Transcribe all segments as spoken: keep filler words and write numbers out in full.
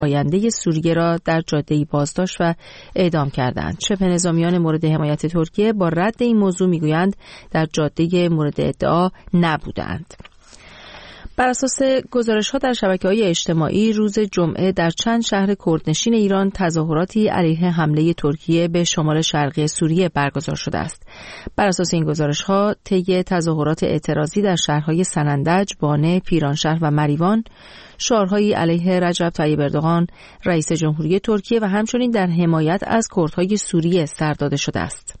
آینده سوریه را در جاده‌ای بازداشت و اعدام کردند. شبه نظامیان مورد حمایت ترکیه با رد این موضوع میگویند در جاده مورد ادعا نبودند. بر اساس گزارش‌ها در شبکه‌های اجتماعی روز جمعه در چند شهر کردنشین ایران تظاهراتی علیه حمله ترکیه به شمال شرقی سوریه برگزار شده است. بر اساس این گزارش‌ها طی تظاهرات اعتراضی در شهرهای سنندج، بانه، پیرانشهر و مریوان شعارهایی علیه رجب طیب اردوغان رئیس جمهوری ترکیه و همچنین در حمایت از کردهای سوریه سر داده شده است.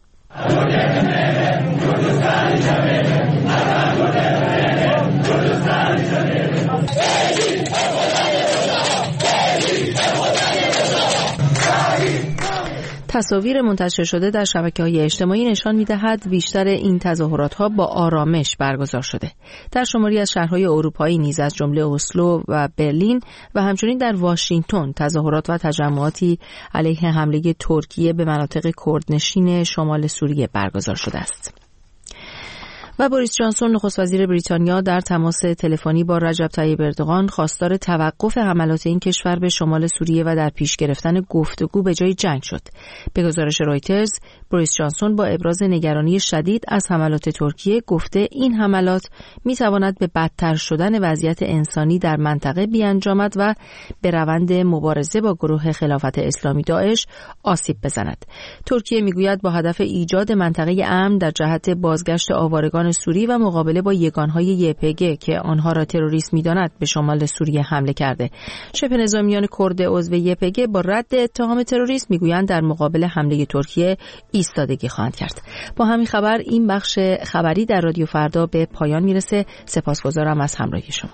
تصاویر منتشر شده در شبکه‌های اجتماعی نشان می‌دهد بیشتر این تظاهرات‌ها با آرامش برگزار شده. در شماری از شهرهای اروپایی نیز از جمله اسلو و برلین و همچنین در واشنگتن تظاهرات و تجمعاتی علیه حمله ترکیه به مناطق کردنشین شمال سوریه برگزار شده است. و بوریس جانسون نخست وزیر بریتانیا در تماس تلفنی با رجب طیب اردوغان خواستار توقف حملات این کشور به شمال سوریه و در پیش گرفتن گفتگو به جای جنگ شد. به گزارش رویترز، بوریس جانسون با ابراز نگرانی شدید از حملات ترکیه گفته این حملات می‌تواند به بدتر شدن وضعیت انسانی در منطقه بیانجامد و به روند مبارزه با گروه خلافت اسلامی داعش آسیب بزند. ترکیه میگوید با هدف ایجاد منطقه امن در جهت بازگشت آوارگان سوری و مقابله با یگانهای یه پی جی که آنها را تروریست می‌داند به شمال سوریه حمله کرده. شبه نظامیان کرد عضو یه پی جی با رد اتهام تروریسم میگویند در مقابل حمله ترکیه ایستادگی خواهند کرد. با همین خبر این بخش خبری در رادیو فردا به پایان میرسه. سپاسگزارم از همراهی شما.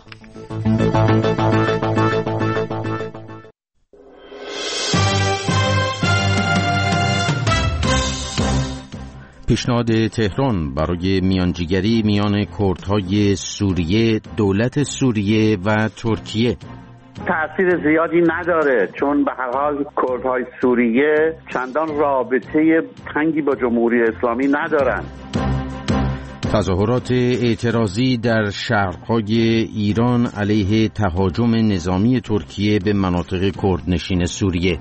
پیشنهاد تهران برای میانجیگری میان کردهای سوریه، دولت سوریه و ترکیه تأثیر زیادی نداره، چون به هر حال کردهای سوریه چندان رابطه تنگی با جمهوری اسلامی ندارن. تظاهرات اعتراضی در شهرهای ایران علیه تهاجم نظامی ترکیه به مناطق کردنشین سوریه.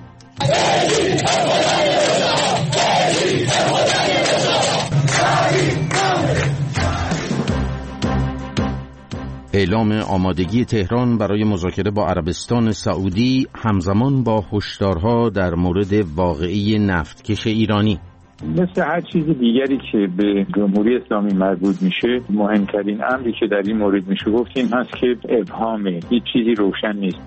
اعلام آمادگی تهران برای مذاکره با عربستان سعودی همزمان با هشدارها در مورد واقعه نفتکش ایرانی. مثل هر چیز دیگری که به جمهوری اسلامی مربوط میشه، مهمترین امری که در این مورد میشه گفت این هست که ابهامه، هیچ چیزی روشن نیست.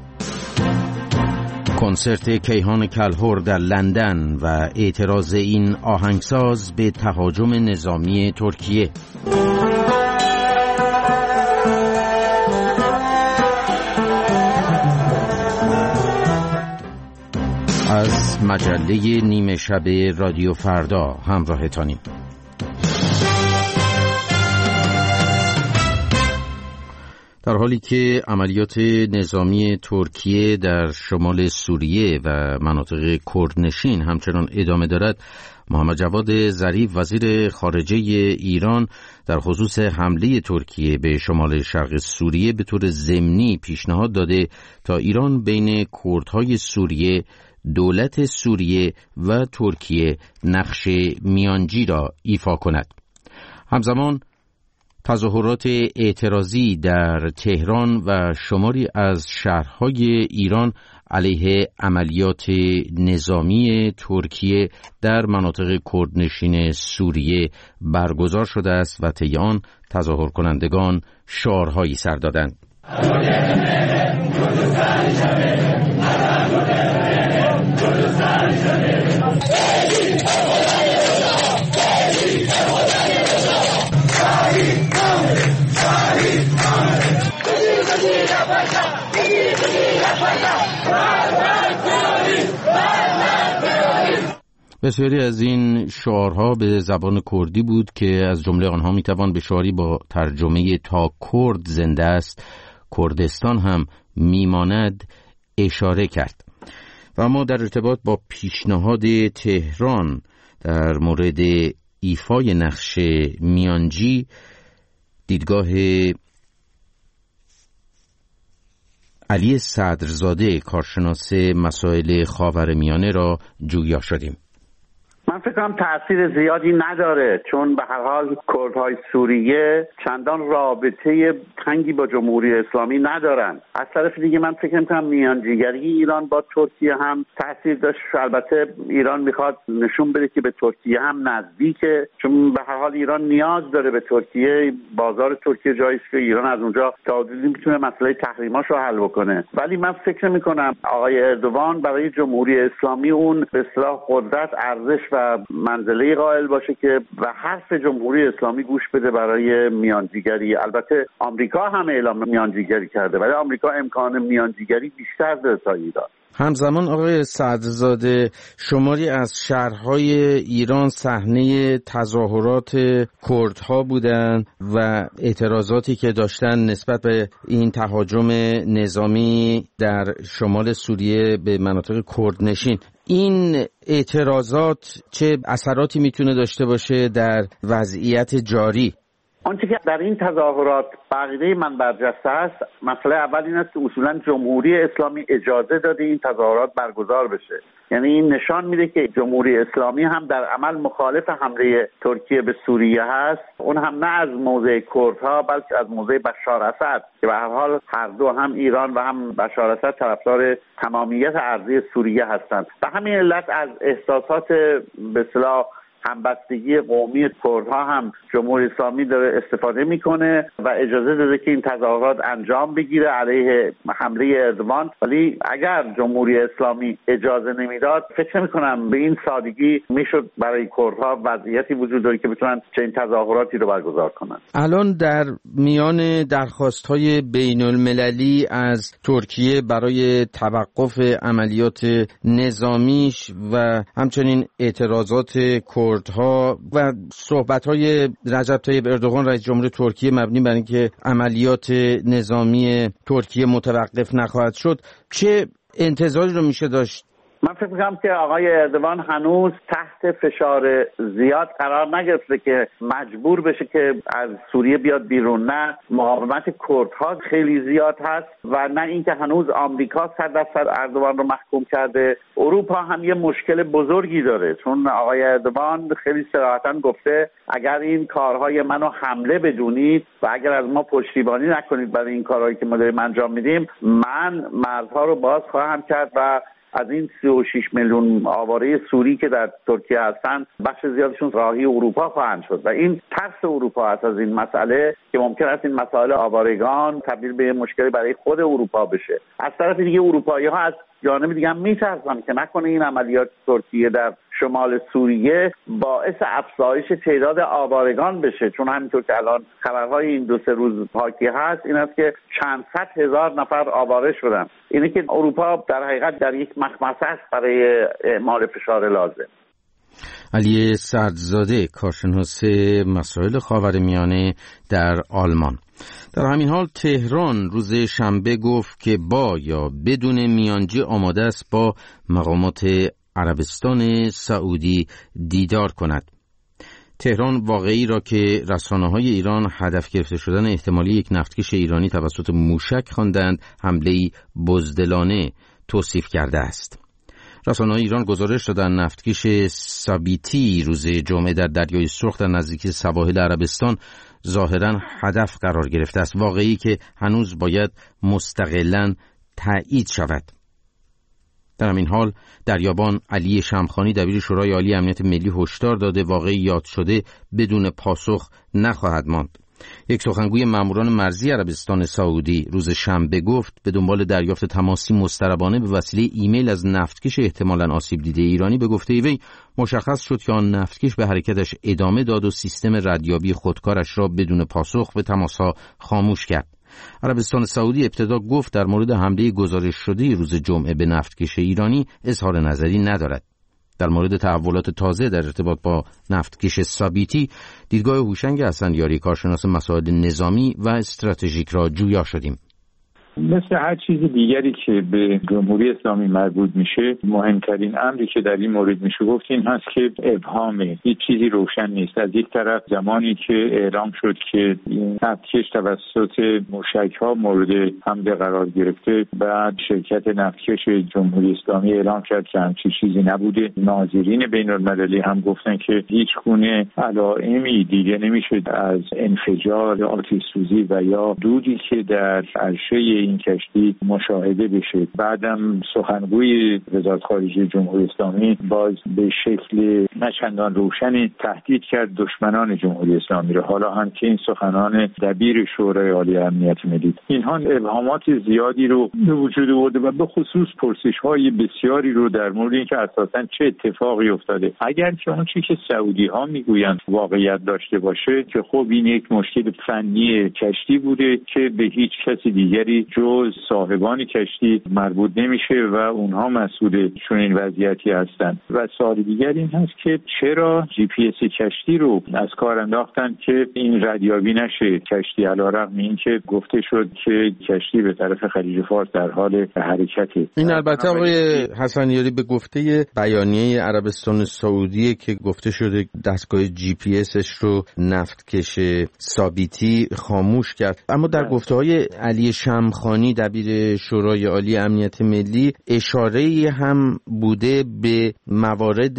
کنسرت کیهان کلهر در لندن و اعتراض این آهنگساز به تهاجم نظامی ترکیه. از مجله نیمه شب رادیو فردا همراهتانیم. در حالی که عملیات نظامی ترکیه در شمال سوریه و مناطق کردنشین همچنان ادامه دارد، محمد جواد ظریف وزیر خارجه ایران در خصوص حمله ترکیه به شمال شرق سوریه به طور ضمنی پیشنهاد داده تا ایران بین کردهای سوریه، دولت سوریه و ترکیه نقش میانجی را ایفا کند. همزمان تظاهرات اعتراضی در تهران و شماری از شهرهای ایران علیه عملیات نظامی ترکیه در مناطق کردنشین سوریه برگزار شده است و طی آن تظاهر کنندگان شعارهایی سر دادند. بسیاری از این شعارها به زبان کردی بود که از جمله آنها میتوان به شعاری با ترجمه تا کرد زنده است کردستان هم میماند اشاره کرد. و اما در ارتباط با پیشنهاد تهران در مورد ایفای نقش میانجی، دیدگاه علی صدرزاده کارشناس مسائل خاورمیانه را جویا شدیم. من فکر کنم تأثیر زیادی نداره، چون به هر حال کردهای سوریه چندان رابطه تنگی با جمهوری اسلامی ندارن. از طرف دیگه من فکر می‌کنم میانجیگری ایران با ترکیه هم تأثیر داشت. البته ایران میخواد نشون بده که به ترکیه هم نزدیکه، چون به هر حال ایران نیاز داره به ترکیه. بازار ترکیه جایی است که ایران از اونجا تا حدودی میتونه مسئله تحریماشو حل بکنه. ولی من فکر می‌کنم آقای اردوغان برای جمهوری اسلامی اون به اصطلاح قدرت، ارزش و منزله قائل باشه که و حرف جمهوری اسلامی گوش بده برای میانجیگری. البته آمریکا هم اعلام میانجیگری کرده، ولی آمریکا امکان میانجیگری بیشتر داره تا ایران. همزمان آقای صدرزاده، شماری از شهرهای ایران صحنه تظاهرات کردها بودند و اعتراضاتی که داشتن نسبت به این تهاجم نظامی در شمال سوریه به مناطق کردنشین. این اعتراضات چه اثراتی میتونه داشته باشه در وضعیت جاری؟ آنچه که در این تظاهرات بقیده من برجسته است، مسئله اول این است که اصولا جمهوری اسلامی اجازه داده این تظاهرات برگزار بشه. یعنی این نشان میده که جمهوری اسلامی هم در عمل مخالف حمله ترکیه به سوریه هست، اون هم نه از موضع کردها بلکه از موضع بشار اسد که به هر حال هر دو، هم ایران و هم بشار اسد، طرفدار تمامیت ارضی سوریه هستند. به همین علت از احساسات به اصطلاح همبستگی قومی کردها هم جمهوری اسلامی داره استفاده میکنه و اجازه داده که این تظاهرات انجام بگیره علیه حمله اردوغان. ولی اگر جمهوری اسلامی اجازه نمیداد، فکر نمیکنم به این سادگی میشد برای کردها وضعیتی وجود داره که بتونن چنین تظاهراتی رو برگزار کنن. الان در میان درخواست‌های بین‌المللی از ترکیه برای توقف عملیات نظامیش و همچنین اعتراضات کردها و صحبت‌های رجب طیب اردوغان رئیس جمهور ترکیه مبنی بر اینکه عملیات نظامی ترکیه متوقف نخواهد شد، چه انتظاری رو میشه داشت؟ من فکر می‌کنم که آقای اردوغان هنوز تحت فشار زیاد قرار نگرفته که مجبور بشه که از سوریه بیاد بیرون. نه مقاومت کردها خیلی زیاد هست و نه اینکه هنوز آمریکا صد درصد اردوغان رو محکوم کرده. اروپا هم یه مشکل بزرگی داره، چون آقای اردوغان خیلی صراحتاً گفته اگر این کارهای منو حمله بدونید و اگر از ما پشتیبانی نکنید برای این کارهایی که ما داریم انجام میدیم، من مرزها رو باز خواهم کرد و از این سی و شش میلیون آواره سوری که در ترکیه هستن، بخش زیادشون راهی اروپا خواهند شد و این ترس اروپا هست از این مسئله که ممکن است این مسائل آوارگان تبدیل به مشکلی برای خود اروپا بشه. از طرف دیگه اروپایی‌ها از جانب دیگه هم میترسن که نکنه این عملیات ترکیه در شمال سوریه باعث افزایش تعداد آوارگان بشه، چون همینطور که الان خبرهای این دو سه روز حاکی هست این است که چند صد هزار نفر آواره شدن. اینه که اروپا در حقیقت در یک مخمصه است برای اعمال فشار لازم. علی صدرزاده کارشناس مسائل خاورمیانه در آلمان. در همین حال تهران روز شنبه گفت که با یا بدون میانجی آماده است با مقامات عربستان سعودی دیدار کند. تهران واقعی را که رسانه‌های ایران هدف گرفته شدن احتمالی یک نفتکش ایرانی توسط موشک خواندند حمله‌ای بزدلانه توصیف کرده است. رسانه‌های ایران گزارش دادند نفتکش سابیتی روز جمعه در دریای سرخ در نزدیکی سواحل عربستان ظاهراً هدف قرار گرفته است، واقعی که هنوز باید مستقلاً تایید شود. در همین حال دریابان علی شمخانی دبیر شورای عالی امنیت ملی هشدار داده واقعی یاد شده بدون پاسخ نخواهد ماند. یک سخنگوی ماموران مرزی عربستان سعودی روز شنبه گفت به دنبال دریافت تماسی مضطربانه به وسیله ایمیل از نفتکش احتمالاً آسیب دیده ایرانی به گفته وی مشخص شد که آن نفتکش به حرکتش ادامه داد و سیستم ردیابی خودکارش را بدون پاسخ به تماسها خاموش کرد. عربستان سعودی ابتدا گفت در مورد حمله گزارش شده روز جمعه به نفتکش ایرانی اظهار نظری ندارد. در مورد تحولات تازه در ارتباط با نفتکش سابیتی، دیدگاه هوشنگ حسنیاری کارشناس مسائل نظامی و استراتژیک را جویا شدیم. مثل هر چیز دیگری که به جمهوری اسلامی مربوط میشه، مهمترین امری که در این مورد میشه گفت این هست که ابهامه، هیچ چیزی روشن نیست. از یک طرف زمانی که اعلام شد که این نفتکش توسط موشک‌ها مورد حمله قرار گرفته، بعد شرکت نفتکش جمهوری اسلامی اعلام کرد که همچین چیزی نبوده. ناظرین بین‌المللی هم گفتن که هیچ گونه علائمی دیده نمیشه از انفجار، آتش سوزی و یا دودی که در عرشه این کشتی مشاهده بشه. بعدم سخنگوی وزارت خارجه جمهوری اسلامی باز به شکل نچندان روشنی تهدید کرد دشمنان جمهوری اسلامی رو، حالا هم که این سخنان دبیر شورای عالی امنیت ملی. اینها ابهامات زیادی رو به وجود آورده و به خصوص پرسش‌های بسیاری رو در مورد اینکه اساساً چه اتفاقی افتاده. اگر که اون چیزی که سعودی‌ها میگویند واقعیت داشته باشه که خب این یک مشکل فنی کشتی بوده که به هیچ کسی دیگری جز صاحبان کشتی مربوط نمیشه و اونها مسئول چنین وضعیتی هستند. و سوال دیگر این هست که چرا جی پی اس کشتی رو از کار انداختن که این ردیابی نشه کشتی، علیرغم اینکه گفته شد که کشتی به طرف خلیج فارس در حال حرکته. این البته آقای حسنیاری به گفته بیانیه عربستان سعودی که گفته شده دستگاه جی پی اسش رو نفتکش ثابتی خاموش کرد، اما در گفته‌های علی شمخانی دبیر شورای عالی امنیت ملی اشاره‌ای هم بوده به موارد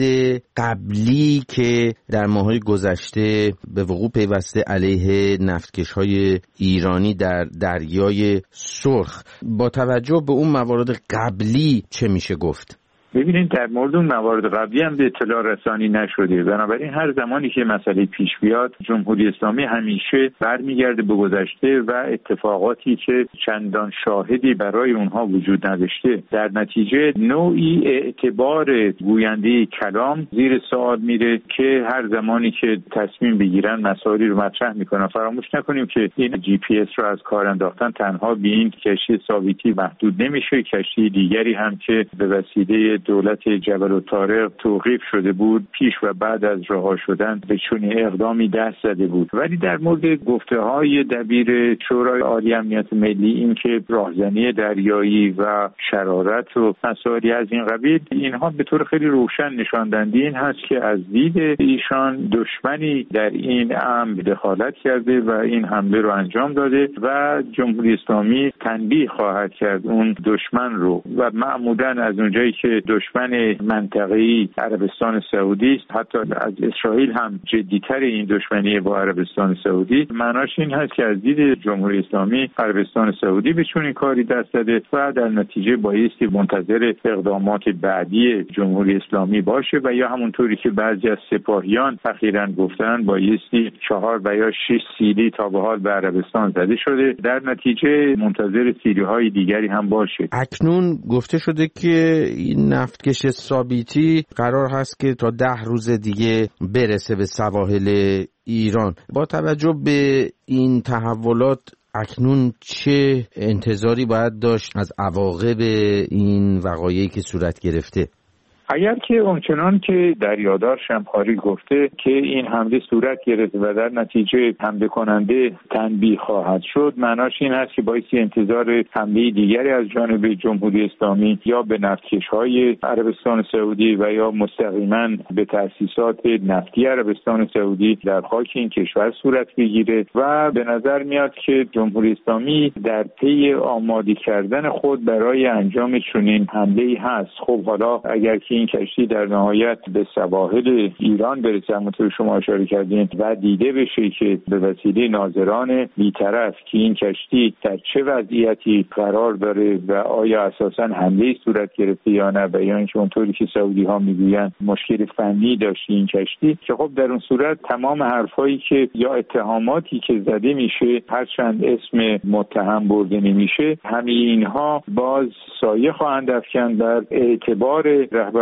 قبلی که در ماه‌های گذشته به وقوع پیوسته علیه نفتکش‌های ایرانی در دریای سرخ. با توجه به اون موارد قبلی چه میشه گفت؟ ببینید در مورد اون موارد قبلی هم به اطلاع رسانی نشده، بنابراین هر زمانی که مسئله پیش بیاد جمهوری اسلامی همیشه برمیگرده به گذشته و اتفاقاتی که چندان شاهدی برای اونها وجود نداشته. در نتیجه نوعی اعتبار گوینده کلام زیر سوال میره که هر زمانی که تصمیم بگیرن مسائلی رو مطرح میکنن. فراموش نکنیم که این جی پی اس رو از کار انداختن تنها به این کشتی ثابتی محدود نمیشه، کشتی دیگری هم که به وسیله دولت جبل الطارق توقیف شده بود پیش و بعد از رها شدن به چنین اقدامی دست زده بود. ولی در مورد گفته‌های دبیر شورای عالی امنیت ملی این که راهزنی دریایی و شرارت و مسائلی از این قبیل، اینها به طور خیلی روشن نشان دهنده این هست که از دید ایشان دشمنی در این امر دخالت کرده و این حمله رو انجام داده و جمهوری اسلامی تنبیه خواهد کرد اون دشمن رو. و معمولاً از اونجایی که دشمن منطقه‌ای عربستان سعودی است، حتی از اسرائیل هم جدی‌تر این دشمنی با عربستان سعودی، معناش این هست که از دید جمهوری اسلامی عربستان سعودی به چنین کاری دست زده و در نتیجه بایستی منتظر اقدامات بعدی جمهوری اسلامی باشه و یا همونطوری که بعضی از سپاهیان اخیراً گفتن بایستی چهار و یا شش سیلی تا به حال به عربستان زده شده، در نتیجه منتظر سیلی‌های دیگری هم باشه. اکنون گفته شده که این نفتکش ثابتی قرار هست که تا ده روز دیگه برسه به سواحل ایران. با توجه به این تحولات اکنون چه انتظاری باید داشت از عواقب این وقایعی که صورت گرفته؟ اگر که اونچنان که دریادار شمخاری گفته که این حمله صورت گرفت و در نتیجه حمله کننده تنبیه خواهد شد، معناش این است که بایستی انتظار حمله دیگری از جانب جمهوری اسلامی یا به نفتکش‌های عربستان سعودی و یا مستقیما به تأسیسات نفتی عربستان سعودی در خاک این کشور صورت بگیره و به نظر میاد که جمهوری اسلامی در پی آماده کردن خود برای انجام چنین حمله‌ای هست. خب حالا اگر که این کشتی در نهایت به سواحل ایران برسه همونطور شما اشاره کردین و دیده بشه که به وسیله ناظران بی‌طرف که این کشتی در چه وضعیتی قرار داره و آیا اساساً حمله صورت گرفته یا نه و یا اینکه اونطوری که سعودی ها میگویند مشکل فنی داشته این کشتی، که خب در اون صورت تمام حرفایی که یا اتهاماتی که زده میشه هرچند اسم متهم برده نمیشه، همه اینها باز سایه خواهند افکند بر اعتبار رهبر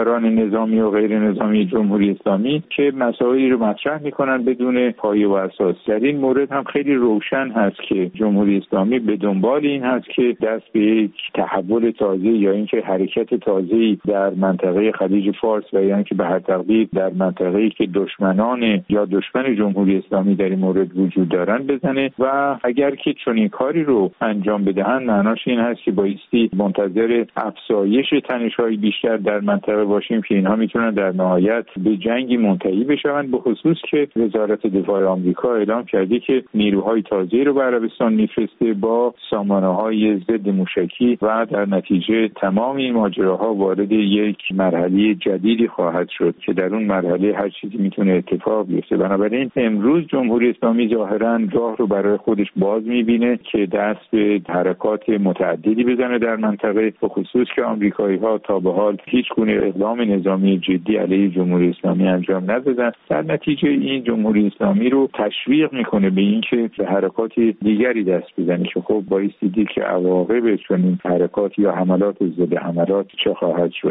سران نظامی و غیر نظامی جمهوری اسلامی که مسائلی رو مطرح میکنن بدون پایه و اساس. در این مورد هم خیلی روشن هست که جمهوری اسلامی به دنبال این هست که دست به یک تحول تازه یا اینکه حرکت تازه‌ای در منطقه خلیج فارس و یا اینکه به هر تقدیر در منطقه‌ای که دشمنان یا دشمن جمهوری اسلامی در این مورد وجود دارن بزنه و اگر که چنین کاری رو انجام بدهن معناش این هست که بایستی منتظر افزایش تنش‌های بیشتر در منطقه باشیم که اینها میتونن در نهایت به جنگی منتهی بشوند، به خصوص که وزارت دفاع آمریکا اعلام کرده که نیروهای تازه‌ای رو به عربستان میفرسته با سامانه‌های ضد موشکی و در نتیجه تمام این ماجراها وارد یک مرحله جدیدی خواهد شد که در اون مرحله هر چیزی میتونه اتفاق بیفته. بنابراین امروز جمهوری اسلامی ظاهراً راه رو برای خودش باز میبینه که دست به حرکات متعددی بزنه در منطقه، به خصوص که آمریکایی‌ها تا به حال هیچ گونه اقدام نظامی جدی علیه جمهوری اسلامی انجام ندادن. در نتیجه این جمهوری اسلامی رو تشویق میکنه به اینکه به حرکات دیگری دست بزنه که خب بایستی دید که عواقب چنین حرکات یا حملات ضد حملات چه خواهد شد.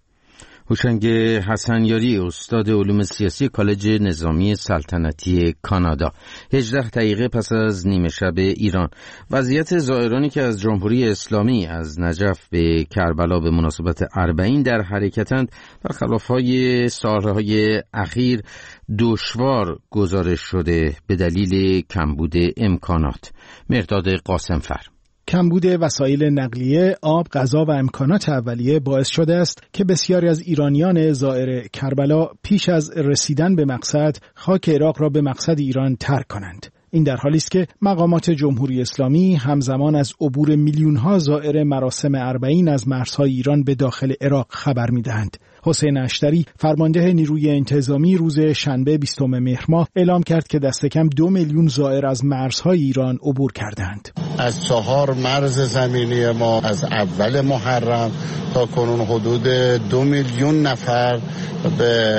هوشنگ حسنیاری، استاد علوم سیاسی کالج نظامی سلطنتی کانادا. هجده دقیقه پس از نیمه شب ایران، وضعیت زائرانی که از جمهوری اسلامی از نجف به کربلا به مناسبت اربعین در حرکتند برخلاف‌های سالهای اخیر دشوار گزارش شده به دلیل کمبود امکانات. مرداد قاسمفر. کمبود وسایل نقلیه، آب، غذا و امکانات اولیه باعث شده است که بسیاری از ایرانیان زائر کربلا پیش از رسیدن به مقصد خاک عراق را به مقصد ایران ترک کنند. این در حالی است که مقامات جمهوری اسلامی همزمان از عبور میلیون‌ها زائر مراسم اربعین از مرزهای ایران به داخل عراق خبر می‌دهند. حسین اشتری، فرمانده نیروی انتظامی، روز شنبه بیستم مهر ماه اعلام کرد که دست کم دو میلیون زائر از مرزهای ایران عبور کردند. از چهار مرز زمینی ما از اول محرم تا کنون حدود دو میلیون نفر به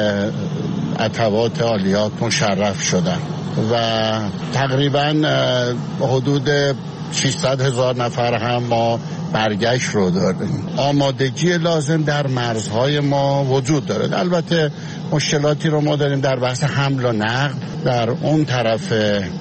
عتبات عالیات مشرف شدند و تقریبا حدود ششصد هزار نفر هم ما برگشت رو داریم. آمادگی لازم در مرزهای ما وجود دارد. البته مشکلاتی رو ما داریم در بحث حمل و نقل در اون طرف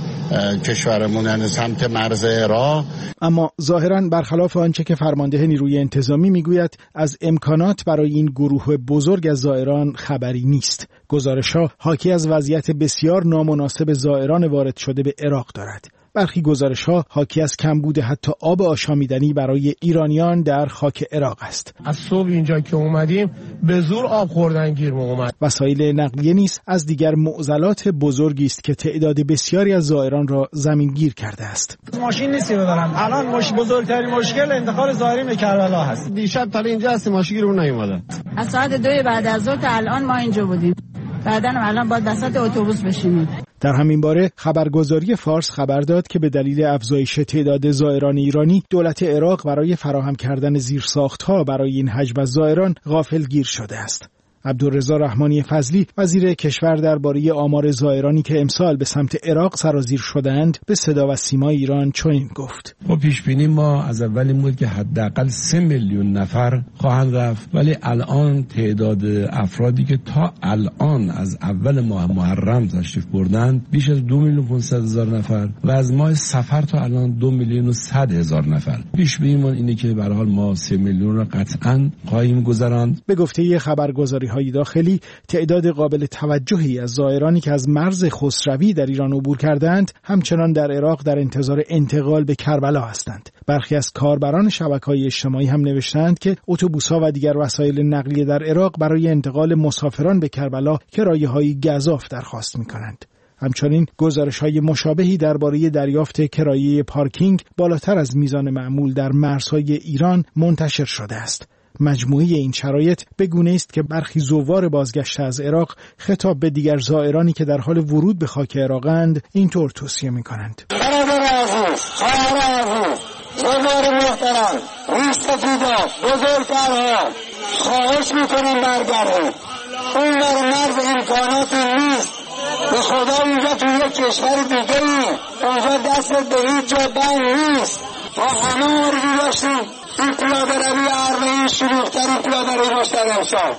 کشورمون، یعنی سمت مرز عراق. اما ظاهراً برخلاف آنچه که فرمانده نیروی انتظامی میگوید، از امکانات برای این گروه بزرگ از زائران خبری نیست. گزارش‌ها حاکی از وضعیت بسیار نامناسب زائران وارد شده به عراق دارد. برخی گزارش‌ها حاکی از کمبود حتی آب آشامیدنی برای ایرانیان در خاک عراق است. از صبح اینجا که اومدیم به زور آب خوردن گیر اومد. وسایل نقلیه نیز از دیگر معضلات بزرگی است که تعداد بسیاری از زائران را زمینگیر کرده است. ماشین نیستی ببرن. الان مش بزرگترین مشکل انتقال زائرین به کربلا هست. دیشب تا اینجا هستیم ماشین رو نیومدن. از ساعت دو بعد از ظهر تا الان ما اینجا بودیم. بعدن الان باید وسط اتوبوس بشینیم. در همین باره خبرگزاری فارس خبر داد که به دلیل افزایش تعداد زائران ایرانی، دولت عراق برای فراهم کردن زیرساخت‌ها برای این حجم از زائران غافلگیر شده است. عبدالرضا رحمانی فضلی، وزیر کشور، درباره آمار زائرانی که امسال به سمت عراق سرازیر شدند به صدا و سیما ایران چنین گفت: با پیش بینی ما از اول این بود که حداقل سه میلیون نفر خواهند رفت، ولی الان تعداد افرادی که تا الان از اول ماه محرم تشریف بردند بیش از دو میلیون پانصد هزار نفر و از ماه صفر تا الان دو میلیون و صد هزار نفر. پیش بینیمون اینه که به هر حال ما سه میلیون را قطعاً خواهیم گذراند. به گفته خبرگزاری های داخلی، تعداد قابل توجهی از زائرانی که از مرز خسروی در ایران عبور کردند همچنان در عراق در انتظار انتقال به کربلا هستند. برخی از کاربران شبکه‌های اجتماعی هم نوشتند که اتوبوس‌ها و دیگر وسایل نقلیه در عراق برای انتقال مسافران به کربلا کرایه‌های گزاف درخواست می‌کنند. همچنین گزارش‌های مشابهی درباره دریافت کرایه پارکینگ بالاتر از میزان معمول در مرزهای ایران منتشر شده است. مجموعه این شرایط به گونه است که برخی زوار بازگشته از عراق خطاب به دیگر زائرانی که در حال ورود به خاک عراقند اینطور توصیه می‌کنند: برادر عزیز، خواهر عزیز، زوار محترم، ریش‌سفیدا، بزرگترها، خواهش می‌کنیم برگردید. اون در مرز امکاناتی نیست. به خدا اینجا توی یک کشور دیگه ای اونجا دستت به هیچ جا بند نیست. ما همه آرزو داشتیم این پیاده روی اربعین شلوغ‌ترین پیاده روی داشتن امسال.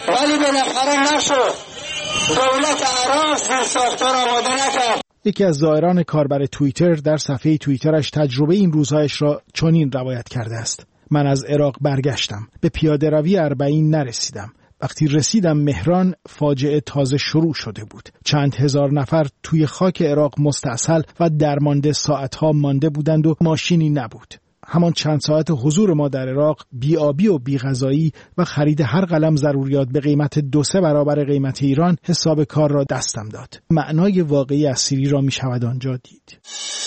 ولی بالاخره نشد. دولت عراق زیر ساختار آماده نکرد. یکی از زائران کاربر توییتر در صفحه توییترش تجربه این روزهایش را چنین روایت کرده است: من از عراق برگشتم، به پیاده روی اربعین نرسیدم. وقتی رسیدم مهران، فاجعه تازه شروع شده بود. چند هزار نفر توی خاک عراق مستأصل و درمانده ساعتها مانده بودند و ماشینی نبود. همان چند ساعت حضور ما در عراق بی آبی و بی غذایی و خرید هر قلم ضروریات به قیمت دو سه برابر قیمت ایران حساب کار را دستم داد. معنای واقعی اسیری را می شود آنجا دید.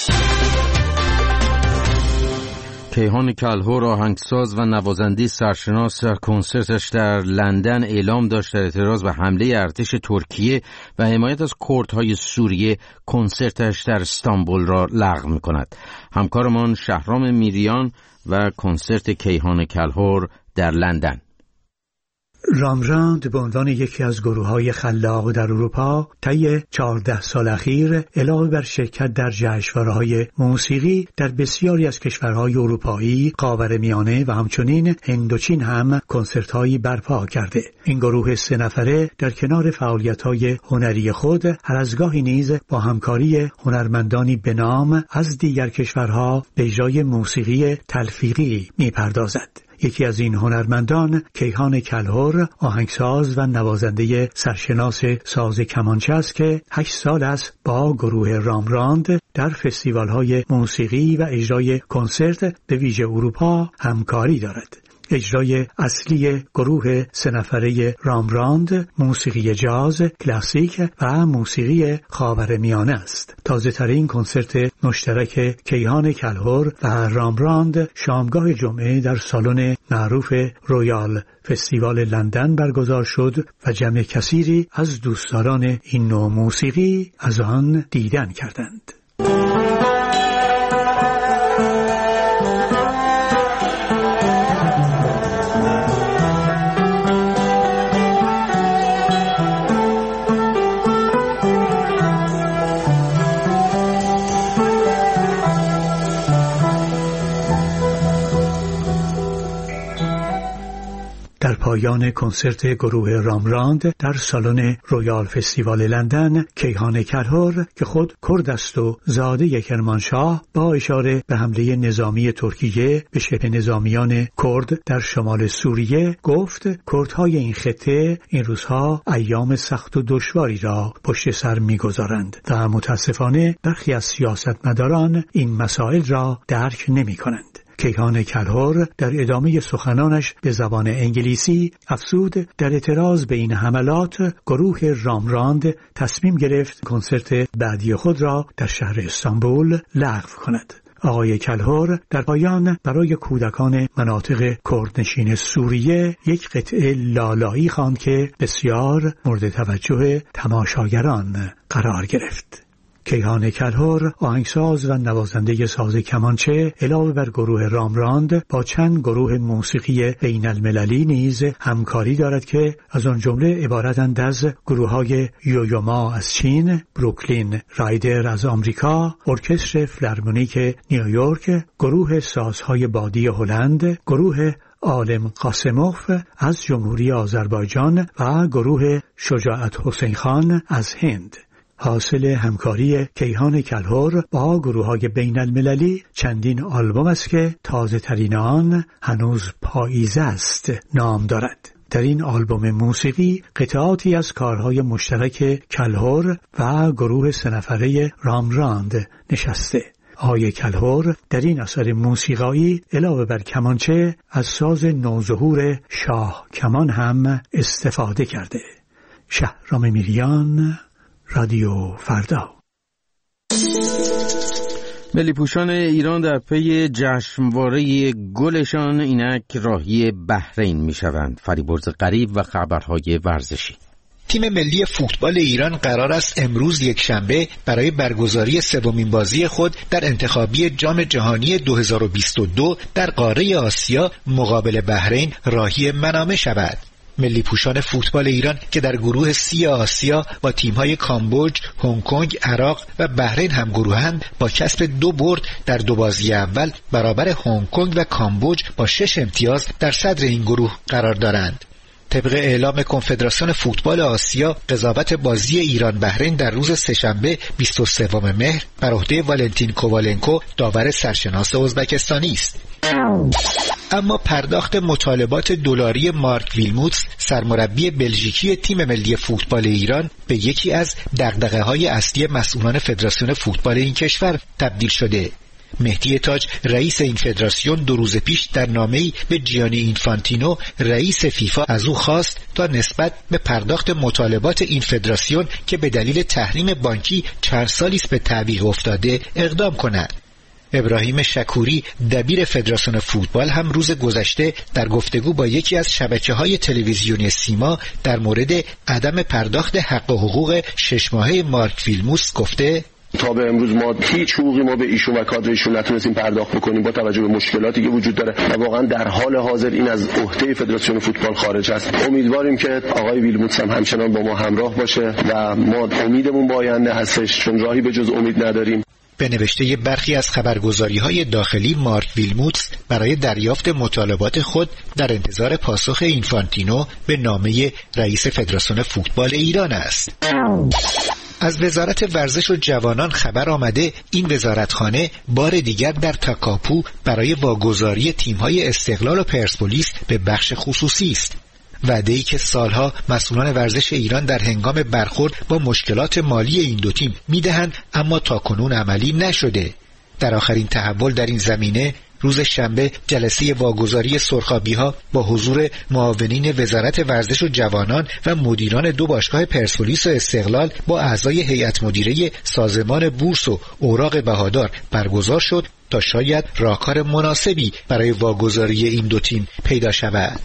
کیهان کلهر، آهنگساز و نوازنده سرشناس، در کنسرتش در لندن اعلام داشت در اعتراض به حمله ارتش ترکیه و حمایت از کردهای سوریه کنسرتش در استانبول را لغو می‌کند. همکارمان شهرام میریان و کنسرت کیهان کلهر در لندن. رامراند به عنوان یکی از گروه‌های خلاق در اروپا طی چهارده سال اخیر علاوه بر شرکت در جشنواره‌های موسیقی در بسیاری از کشورهای اروپایی، خاورمیانه و همچنین هند و چین هم کنسرت‌هایی برپا کرده. این گروه سه نفره در کنار فعالیت‌های هنری خود هر از گاهی نیز با همکاری هنرمندانی به نام از دیگر کشورها به اجرای موسیقی تلفیقی می‌پردازد. یکی از این هنرمندان کیهان کلهر، آهنگساز و نوازنده سرشناس ساز کمانچه است که هشت سال است با گروه رامراند در فستیوال‌های موسیقی و اجرای کنسرت به ویژه اروپا همکاری دارد. اجرای اصلی گروه سه نفره رامراند موسیقی جاز، کلاسیک و موسیقی خاورمیانه است. تازه ترین کنسرت مشترک کیهان کلهر و رامراند شامگاه جمعه در سالن معروف رویال فستیوال لندن برگزار شد و جمع کثیری از دوستداران این نوع موسیقی از آن دیدن کردند. در پایان کنسرت گروه رامراند در سالن رویال فستیوال لندن، کیهان کلهر که خود کرد است و زاده کرمانشاه، با اشاره به حمله نظامی ترکیه به شبه نظامیان کرد در شمال سوریه گفت کردهای این خطه این روزها ایام سخت و دشواری را پشت سر می‌گذارند و متاسفانه برخی از سیاستمداران این مسائل را درک نمی‌کنند. کیهان کلهر در ادامه سخنانش به زبان انگلیسی افزود در اعتراض به این حملات گروه رامراند تصمیم گرفت کنسرت بعدی خود را در شهر استانبول لغو کند. آقای کلهر در پایان برای کودکان مناطق کردنشین سوریه یک قطعه لالایی خواند که بسیار مورد توجه تماشاگران قرار گرفت. کیهان کلهر، آهنگساز و نوازنده ساز کمانچه، علاوه بر گروه رامراند با چند گروه موسیقی بین المللی نیز همکاری دارد که از آن جمله عبارتند از گروه‌های یویوما از چین، بروکلین رایدر از آمریکا، ارکستر فیلارمونیک نیویورک، گروه سازهای بادی هلند، گروه عالم قاسموف از جمهوری آذربایجان و گروه شجاعت حسین خان از هند. حاصل همکاری کیهان کلهر با گروه‌های بین المللی چندین آلبوم است که تازه ترین آن هنوز پاییزه است نام دارد. در این آلبوم موسیقی قطعاتی از کارهای مشترک کلهر و گروه سه نفره رامراند نشسته. آقای کلهر در این اثر موسیقایی علاوه بر کمانچه از ساز نوظهور شاه کمان هم استفاده کرده. شهرام میریان، رادیو فردا. ملی پوشان ایران در پی جشنواره گلشان اینک راهی بحرین می شوند. فریبرز غریب و خبرهای ورزشی. تیم ملی فوتبال ایران قرار است امروز یک شنبه برای برگزاری سومین بازی خود در انتخابی جام جهانی دو هزار و بیست و دو در قاره آسیا مقابل بحرین راهی منامه شود. ملی پوشان فوتبال ایران که در گروه سی آسیا با تیم‌های کامبوج، هنگ کنگ، عراق و بحرین هم گروهند، با کسب دو برد در دو بازی اول برابر هنگ کنگ و کامبوج با شش امتیاز در صدر این گروه قرار دارند. طبق اعلام کنفدراسیون فوتبال آسیا، قضاوت بازی ایران بحرین در روز سه‌شنبه بیست و سوم مهر بر عهده والنتین کووالنکو داور سرشناس ازبکستانی است. اما پرداخت مطالبات دلاری مارک ویلموتس، سرمربی بلژیکی تیم ملی فوتبال ایران، به یکی از دغدغه‌های اصلی مسئولان فدراسیون فوتبال این کشور تبدیل شده. مهدی تاج، رئیس این فدراسیون، دو روز پیش در نامه‌ای به جیانی اینفانتینو، رئیس فیفا، از او خواست تا نسبت به پرداخت مطالبات این فدراسیون که به دلیل تحریم بانکی چند سالی است به تعویق افتاده اقدام کند. ابراهیم شکوری، دبیر فدراسیون فوتبال، هم روز گذشته در گفتگو با یکی از شبکه‌های تلویزیونی سیما در مورد عدم پرداخت حق و حقوق شش ماهه مارک ویلموتس گفته: تا به امروز ما هیچ حقوقی ما به ایشون و کادرشون نتونستیم پرداخت بکنیم با توجه به مشکلاتی که وجود داره و واقعا در حال حاضر این از عهده فدراسیون فوتبال خارج است. امیدواریم که آقای ویلموتس هم همچنان با ما همراه باشه و ما امیدمون با آینده هستش، چون راهی به جز امید نداریم. به نوشته برخی از خبرگزاری‌های داخلی، مارک ویلموتس برای دریافت مطالبات خود در انتظار پاسخ اینفانتینو به نامه رئیس فدراسیون فوتبال ایران است. از وزارت ورزش و جوانان خبر آمده این وزارتخانه بار دیگر در تاکاپو برای واگذاری تیم‌های استقلال و پرسپولیس به بخش خصوصی است. وعده‌ای که سالها مسئولان ورزش ایران در هنگام برخورد با مشکلات مالی این دو تیم میدهند، اما تاکنون عملی نشده. در آخرین تحول در این زمینه، روز شنبه جلسه واگذاری سرخابی‌ها با حضور معاونین وزارت ورزش و جوانان و مدیران دو باشگاه پرسپولیس و استقلال با اعضای هیئت مدیره سازمان بورس و اوراق بهادار برگزار شد تا شاید راهکار مناسبی برای واگذاری این دو تیم پیدا شود.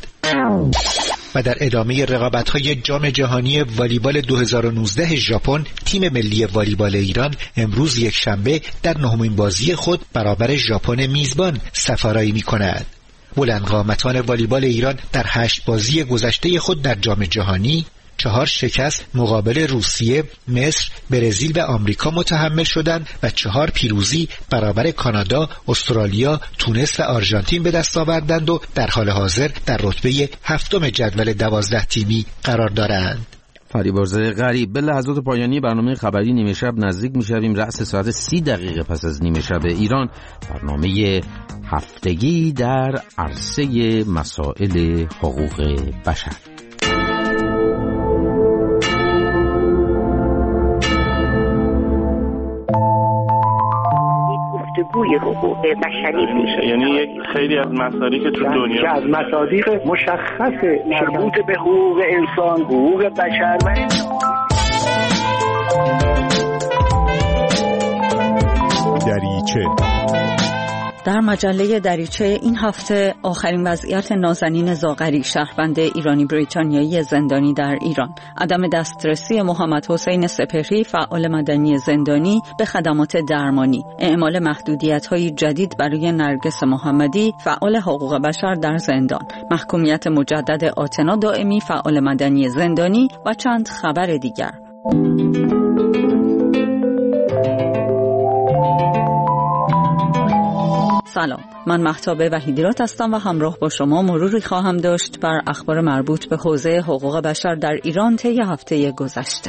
و در ادامه رقابت‌های جام جهانی والیبال دو هزار و نوزده ژاپن، تیم ملی والیبال ایران امروز یک شنبه در نهمین بازی خود برابر ژاپن میزبان سفارایی می‌کند. بلندقامتان والیبال ایران در هشت بازی گذشته خود در جام جهانی چهار شکست مقابل روسیه، مصر، برزیل و آمریکا متحمل شدند و چهار پیروزی برابر کانادا، استرالیا، تونس و آرژانتین به دست آوردند و در حال حاضر در رتبه هفتم جدول دوازده تیمی قرار دارند. فریبرز غریب، به لحظات پایانی برنامه خبری نیمه شب نزدیک می‌شویم. رأس ساعت سی دقیقه پس از نیمه شب ایران، برنامه هفتگی در عرصه مسائل حقوق بشر. گفتگوی حقوق بشری میشه، یعنی یک خیلی از مصادیق تو دنیا که از مصادیق مشخص مربوط به حقوق انسان، حقوق بشر و دریچه. در مجله دریچه این هفته آخرین وضعیت نازنین زاغری، شهروند ایرانی بریتانیایی زندانی در ایران، عدم دسترسی محمد حسین سپهری فعال مدنی زندانی به خدمات درمانی، اعمال محدودیت‌های جدید برای نرگس محمدی فعال حقوق بشر در زندان، محکومیت مجدد آتنا دائمی فعال مدنی زندانی و چند خبر دیگر. سلام، من مهتاب وحیدیرات هستم و همراه با شما مروری خواهم داشت بر اخبار مربوط به حوزه حقوق بشر در ایران طی هفته گذشته.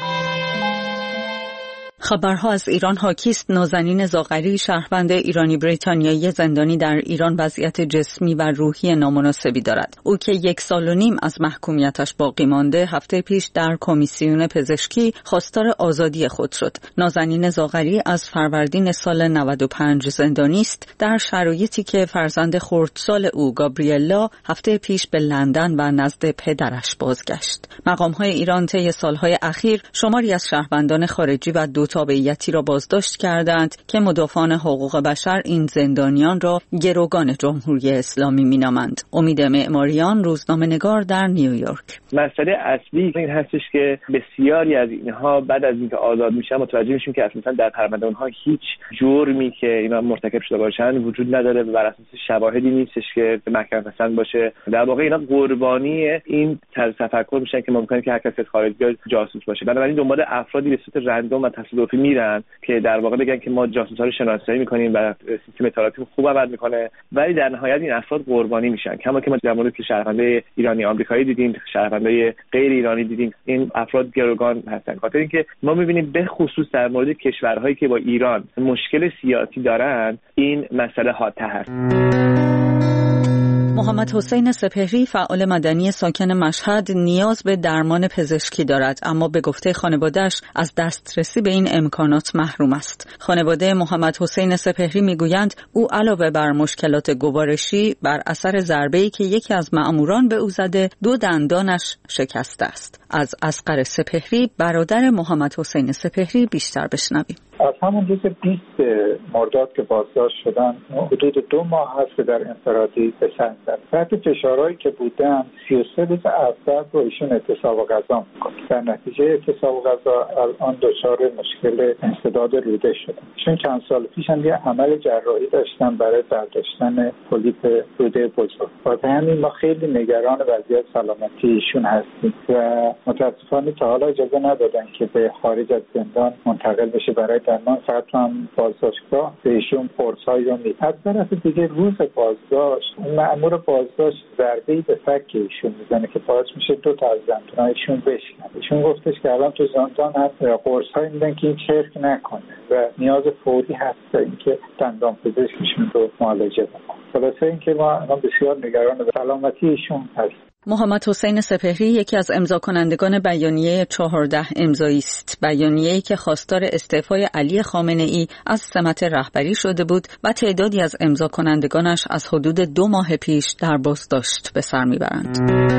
خبرها از ایران حاکی است. نازنین زاغری، شهروند ایرانی بریتانیایی زندانی در ایران، وضعیت جسمی و روحی نامناسبی دارد. او که یک سال و نیم از محکومیتش باقی مانده، هفته پیش در کمیسیون پزشکی خواستار آزادی خود شد. نازنین زاغری از فروردین سال نود و پنج زندانی است، در شرایطی که فرزند خردسال او گابریلا هفته پیش به لندن و نزد پدرش بازگشت. مقام‌های ایران طی سال‌های اخیر شماری از شهروندان خارجی و دو تابعیتی را بازداشت کردند که مدافعان حقوق بشر این زندانیان را گروگان جمهوری اسلامی مینامند. امید معماریان، روزنامه‌نگار در نیویورک. مسئله اصلی این هستش که بسیاری از اینها بعد از اینکه آزاد میشن متوجه میشیم که اصلا در پرونده اونها هیچ جرمی که اینا مرتکب شده باشن وجود نداره و بر اساس شواهدی نیستش که به محکمه پسند باشه. در واقع اینا قربانی این طرز تفکر میشن که ممکنه که هر کسی از خارج بیاد جاسوس باشه. بنابراین دنبال افرادی به صورت رندوم و تصادفی میرن که در واقع بگن که ما جاسوسا رو شناسایی میکنیم و سیستم اطلاعاتی خوب عمل میکنه، ولی در نهایت این افراد قربانی میشن. کما که ما در مورد شهروندای ایرانی آمریکایی دیدیم، شهروندای غیر ایرانی دیدیم، این افراد گروگان هستن. خاطر اینکه ما میبینیم به خصوص در مورد کشورهایی که با ایران مشکل سیاسی دارن این مسئله حادثه هست. محمد حسین سپهری فعال مدنی ساکن مشهد نیاز به درمان پزشکی دارد، اما به گفته خانواده‌اش از دسترسی به این امکانات محروم است. خانواده محمد حسین سپهری میگویند او علاوه بر مشکلات گوارشی بر اثر ضربه‌ای که یکی از مأموران به او زده دو دندانش شکسته است. از اصغر سپهری برادر محمد حسین سپهری بیشتر بشنویم. از همون روز بیست مرداد که بازداشت شدن حدود دو ماه هست که در انفرادی بسندن. تحت فشارهایی که بودن سی و سه روز اول رو ایشون اعتصاب غذا میکنه. در نتیجه اعتصاب غذا الان دچار مشکل انسداد روده شدن. ایشون چند سال پیش هم یه عمل جراحی داشتن برای برداشتن پولیپ روده بزرگ. واسه همین ما خیلی نگران وضعیت سلامتی ایشون هستیم و متاسفانه تا حالا اجازه ندادن که به خارج از زندان منتقل بشه برای درمان. فقط هم بازداشتگاه به ایشون قرص‌هایی رو میده. از طرف دیگه روز بازداشت اون مأمور بازداشت ضربه‌ای به فک ایشون میزنه که باعث میشه دو تا از دندونای ایشون بشکنه. ایشون گفتش که الان تو زندان هم قرص‌هایی میدن که این چرک نکنه و نیاز فوری هست تا اینکه دندان پزشکشون رو معالجه بکنه. خلاصه اینکه ما الان بسیار نگران سلامتی ایشون هستیم. محمد حسین سپهری یکی از امضا کنندگان بیانیه چهارده امضایی است. بیانیه‌ای که خواستار استعفای علی خامنه‌ای از سمت رهبری شده بود و تعدادی از امضا کنندگانش از حدود دو ماه پیش در بازداشت به سر میبرند.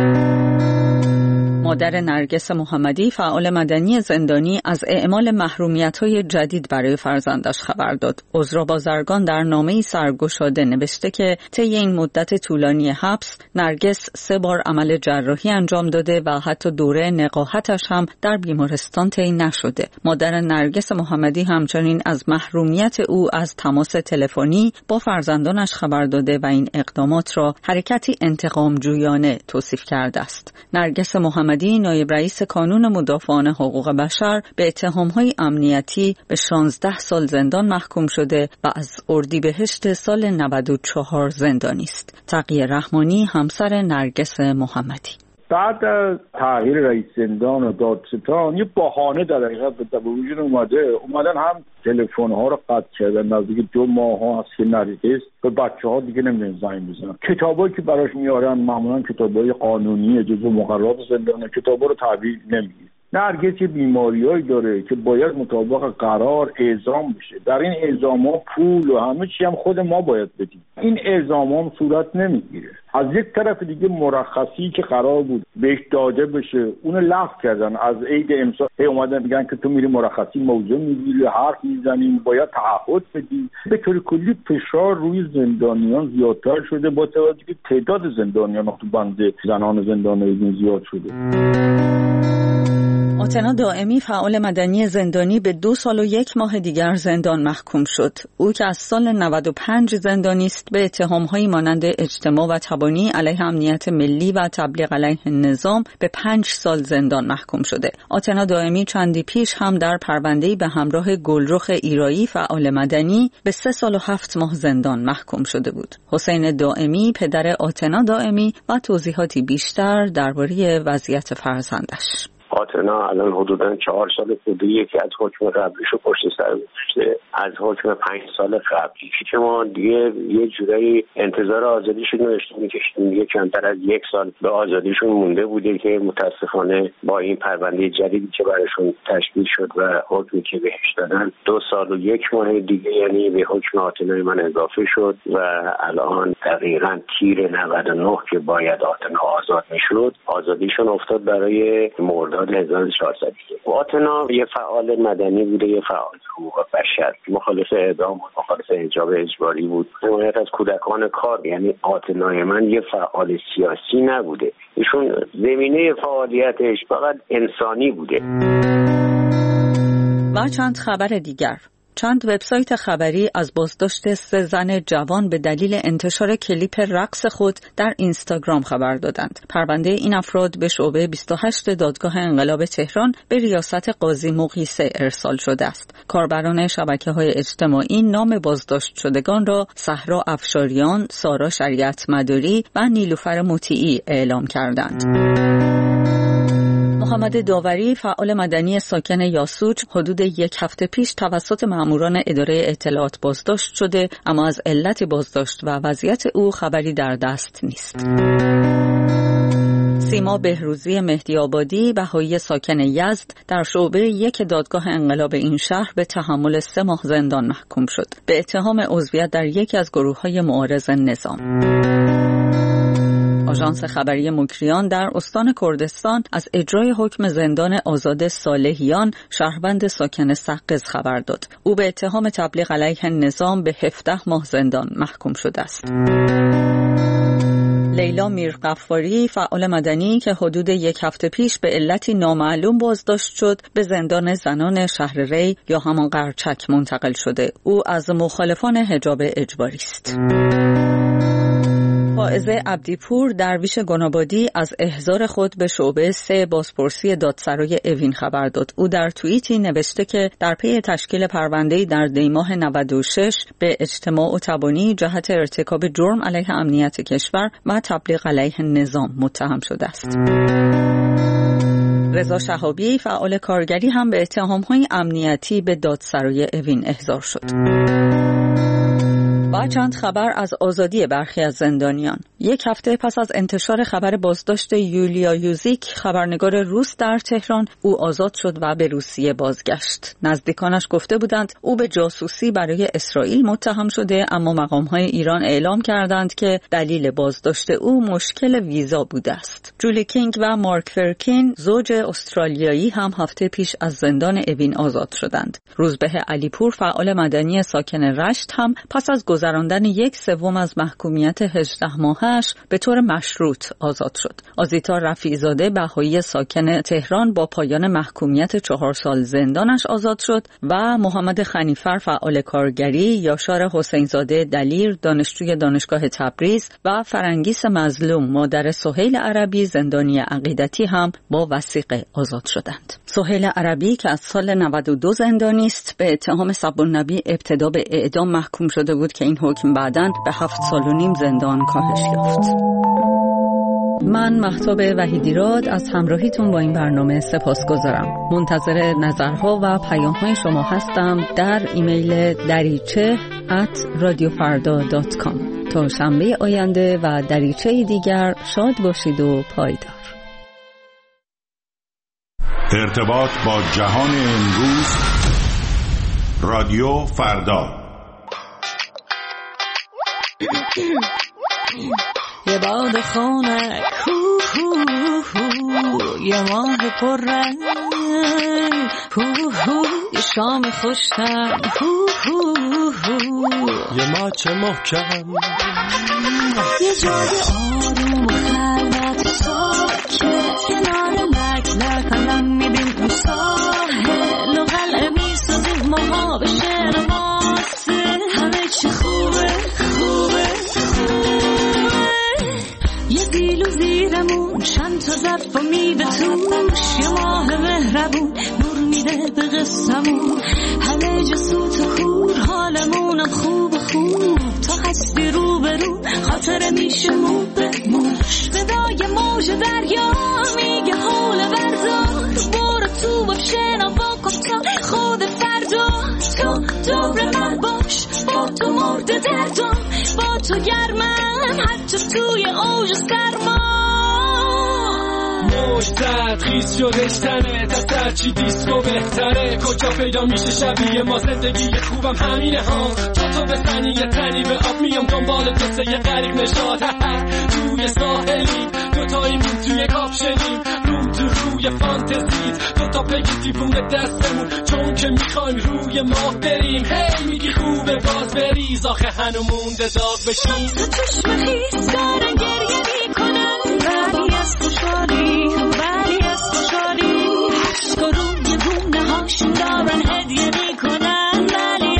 مادر نرگس محمدی فعال مدنی زندانی از اعمال محرومیت‌های جدید برای فرزندش خبر داد. عذرا بازرگان در نامه‌ای سرگشاده نوشته که طی این مدت طولانی حبس نرگس سه بار عمل جراحی انجام داده و حتی دوره نقاهتش هم در بیمارستان طی نشده. مادر نرگس محمدی همچنین از محرومیت او از تماس تلفنی با فرزندانش خبر داده و این اقدامات را حرکتی انتقامجویانه توصیف کرده است. نرگس محمدی نایب رئیس کانون مدافعان حقوق بشر به اتهام‌های امنیتی به شانزده سال زندان محکوم شده و از اردیبهشت سال نود و چهار زندانی است. تقیه رحمانی همسر نرگس محمدی بعد از تغییر رئیس زندان و دادستان یه بهانه در حقیقت به وجود اومده اومدن هم تلفن ها رو قطع کردن. نزدیک دو ماه ها هست که نرگس به بچه ها دیگه نمیدونن زنگ بزنن. کتابایی که براش میارن معمولا کتابای قانونی جزو مقررات زندانه، کتابا رو تحویل نمیگیره. نرگس یه بیماریایی داره که باید مطابق قرار اعزام بشه. در این اعزام ها پول و همه چی هم خود ما باید بدیم. این اعزام ها صورت نمیگیره. از یک طرف دیگه مرخصی که قرار بود بهش داده بشه اون لغو کردن. از عید امسال هی اومدن میگن که تو میری مرخصی موضوع میگیری، حرف میزنیم، باید تعهد بدی. به طور کلی فشار روی زندانیان زیادتر شده با توجه که تعداد زندانیان تو بند زنان زندانی زیاد شده. آتنا دائمی فعال مدنی زندانی به دو سال و یک ماه دیگر زندان محکوم شد. او که از سال نود و پنج زندانی است به اتهام‌هایی مانند اجتماع و تبانی علیه امنیت ملی و تبلیغ علیه نظام به پنج سال زندان محکوم شده. آتنا دائمی چندی پیش هم در پرونده‌ای به همراه گلرخ ایرایی فعال مدنی به سه سال و هفت ماه زندان محکوم شده بود. حسین دائمی پدر آتنا دائمی و توضیحاتی بیشتر درباره وضعیت فرزندش. آتنا الان حدوداً چهار سال بوده یکی از حکم قبلیشو پشت سر گذاشته. از حکم پنج سال قبلی که ما دیگه یه جورایی انتظار آزادیشون رو داشتیم می‌کشیدیم. دیگه کمتر از یک سال به آزادیشون مونده بوده که متاسفانه با این پرونده جدیدی که براشون تشکیل شد و حکمی که بهش دادن دو سال و یک ماه دیگه یعنی به حکم آتنای من اضافه شد و الان دقیقاً تیر نود و نه که باید آتنا آزاد میشد آزادیشون افتاد برای مرداد هزار و چهارصد. آتنا یه فعال مدنی بوده، یه فعال حقوق بشر، مخالف اعدام بود، مخالف حجاب اجباری بود، حمایت از کودکان کار. یعنی آتنای من یه فعال سیاسی نبوده، ایشون زمینه فعالیتش فقط انسانی بوده. و چند خبر دیگر. چند وبسایت خبری از بازداشت سه زن جوان به دلیل انتشار کلیپ رقص خود در اینستاگرام خبر دادند. پرونده این افراد به شعبه بیست و هشت دادگاه انقلاب تهران به ریاست قاضی مقیسه ارسال شده است. کاربران شبکه‌های اجتماعی نام بازداشت شدگان را صحرا افشاریان، سارا شریعت مداری و نیلوفر مطیعی اعلام کردند. محمد داوری فعال مدنی ساکن یاسوج حدود یک هفته پیش توسط ماموران اداره اطلاعات بازداشت شده، اما از علت بازداشت و وضعیت او خبری در دست نیست. سیما بهروزی مهدی آبادی بهایی ساکن یزد در شعبه یک دادگاه انقلاب این شهر به تحمل سه ماه زندان محکوم شد به اتهام عضویت در یکی از گروه‌های معارض نظام. آژانس خبری مکریان در استان کردستان از اجرای حکم زندان آزاد صالحیان شهروند ساکن سقز خبر داد. او به اتهام تبلیغ علیه نظام به هفده ماه زندان محکوم شده است. لیلا میرغفاری فعال مدنی که حدود یک هفته پیش به علتی نامعلوم بازداشت شد به زندان زنان شهر ری یا همان قرچک منتقل شده. او از مخالفان حجاب اجباری است. فائزه عبدیپور درویش گنابادی از احضار خود به شعبه سه بازپرسی دادسرای اوین خبر داد. او در توییتی نوشته که در پی تشکیل پرونده‌ای در دیماه نود و شش به اجتماع و تبانی جهت ارتکاب جرم علیه امنیت کشور و تبلیغ علیه نظام متهم شده است. رضا شهابی فعال کارگری هم به اتهام‌های امنیتی به دادسرای اوین احضار شد. با چند خبر از آزادی برخی از زندانیان. یک هفته پس از انتشار خبر بازداشت یولیا یوزیک خبرنگار روس در تهران، او آزاد شد و به روسیه بازگشت. نزدیکانش گفته بودند او به جاسوسی برای اسرائیل متهم شده، اما مقام‌های ایران اعلام کردند که دلیل بازداشت او مشکل ویزا بوده است. جولی کینگ و مارک فرکین زوج استرالیایی هم هفته پیش از زندان اوین آزاد شدند. روزبه علیپور فعال مدنی ساکن رشت هم پس از گذراندن یک سوم از محکومیت هجده ماهش به طور مشروط آزاد شد. آزیتا رفیع‌زاده بهایی ساکن تهران با پایان محکومیت چهار سال زندانش آزاد شد و محمد خنیفر فعال کارگری، یاشار حسینزاده دلیر دانشجوی دانشگاه تبریز و فرنگیس مظلوم مادر سهیل عربی زندانی عقیدتی هم با وثیقه آزاد شدند. سهیل عربی که از سال نود و دو زندانی است به اتهام سب النبی ابتدا به اعدام محکوم شده بود که این حکم بعداً به هفت سال و نیم زندان کاهش یافت. من مهتاب وحیدیراد از همراهیتون با این برنامه سپاسگزارم. منتظر نظرها و پیام‌های شما هستم در ایمیل دریچه ات رادیو فردا دات کام. تا شنبه آینده و دریچه دیگر شاد باشید و پایدار. ارتباط با جهان امروز، رادیو فردا. یه باد خونه یه ماه پر رنگ، یه شام خوشتر، یه ماچ محکم، یه جای آروم و خلوت ساکت، کنار لک لک قلم میدیم اون ساحل و قلعه میسازیم ماها به شعر واسه، همه چی خوبه خوبه خوبه، یه دیلو زیرمون چند تا ظرف و میوه توش، یه ماه مهربون نور میده به قصمون، همه جا سوت و کور حالمونم خوب خوب، تا هستی رو به رو خاطر میشه مو به موش، صدای موج دریا میگه حول بردار، برو تو باب شنوا کن تا خود فردا، تو دور من باش با تو مرد دردم، با تو گرمم حتی توی اوج سرما، موج زد خیز شو رشتنه تا چی دیسکو بهتره، کجا پیدا میشه شبیه ما زندگی خوبم همینه ها، تا تو بزنی یه تنی به آب میام دنبال تو یه غریق نشاد، توی ساحلی دوتاییمون توی کاپشنیم، رو تو روی فانتزی دوتا پگی دیوونه دستمون، چون که میخوایم روی ماه بریم، هی میگی خوبه باز بریز، آخه هنو مونده داغ بشیم، تو چشم خیز دارن گریه میکنن، ولی از خوشحالی ولی از خوشحالی، عشق روی گونه هاشون دارن هدیه میکنن، ولی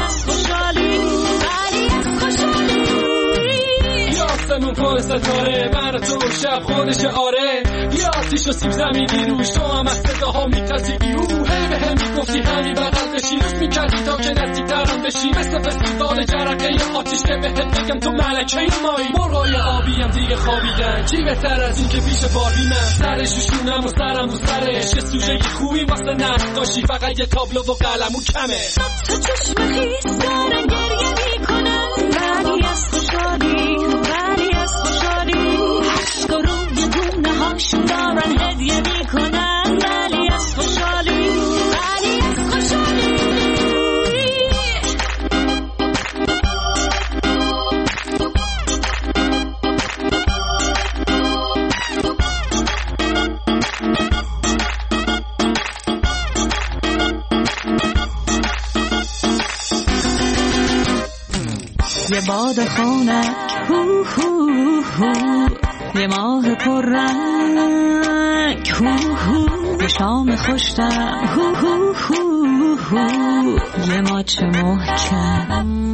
سره من تو شب خودش آره یه آتیش و سیب زمینی روش تو هم از صداها میترسیدی او هی به هم میگفتی همی بغل بشی روش میکردی تا که نزدیک ترم بشی مثل فستیوال جرقه یه آتیش که بهت بگم تو ملکه مایی مرغای آبیم دیگه خوابیدن چی بهتر از این که پیش باربی من سرش شونم و سرم و سرش یه سوژه خوبی واسه نقاشی فقط یه تابلو و قلم و کمه تو چشم خیس دارن گریه میکنن ولی از خوشحالی ولی از خوشحالی عشق و روی گونه هاشون دارن هدیه میکنن ولی از خوشحالی ولی از خوشحالی یه باد خونک هو هو هو یه ماه پررنگ هو هو یه شام خوشتم هو هو هو هو یه ماچ محکم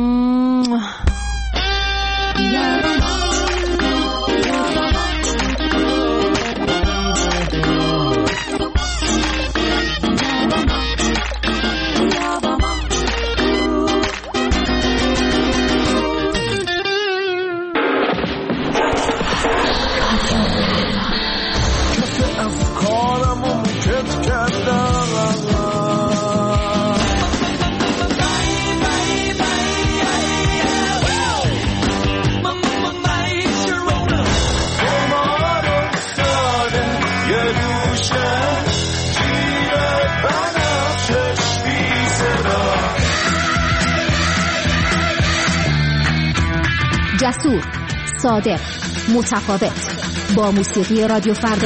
جسور، صادق، متفاوت با موسیقی رادیو فردا.